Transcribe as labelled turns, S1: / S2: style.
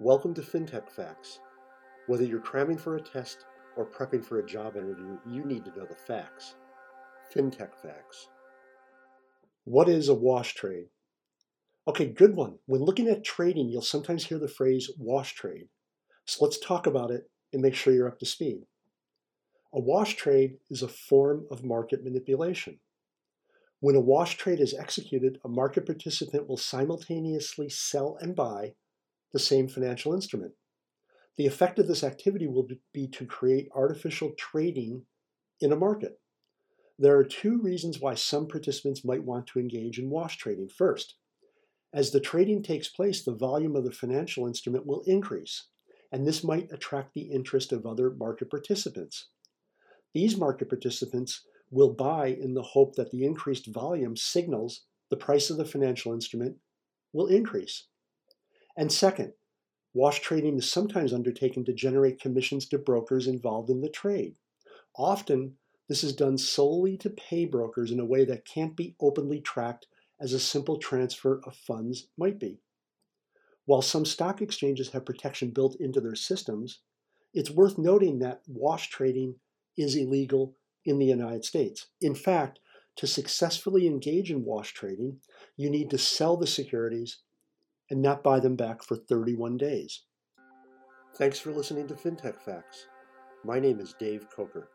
S1: Welcome to FinTech Facts. Whether you're cramming for a test or prepping for a job interview, you need to know the facts. FinTech Facts. What is a wash trade? Okay, good one. When looking at trading, you'll sometimes hear the phrase wash trade. So let's talk about it and make sure you're up to speed. A wash trade is a form of market manipulation. When a wash trade is executed, a market participant will simultaneously sell and buy the same financial instrument. The effect of this activity will be to create artificial trading in a market. There are two reasons why some participants might want to engage in wash trading. First, as the trading takes place, the volume of the financial instrument will increase, and this might attract the interest of other market participants. These market participants will buy in the hope that the increased volume signals the price of the financial instrument will increase. And second, wash trading is sometimes undertaken to generate commissions to brokers involved in the trade. Often, this is done solely to pay brokers in a way that can't be openly tracked as a simple transfer of funds might be. While some stock exchanges have protection built into their systems, it's worth noting that wash trading is illegal in the United States. In fact, to successfully engage in wash trading, you need to sell the securities and not buy them back for 31 days. Thanks for listening to FinTech Facts. My name is Dave Coker.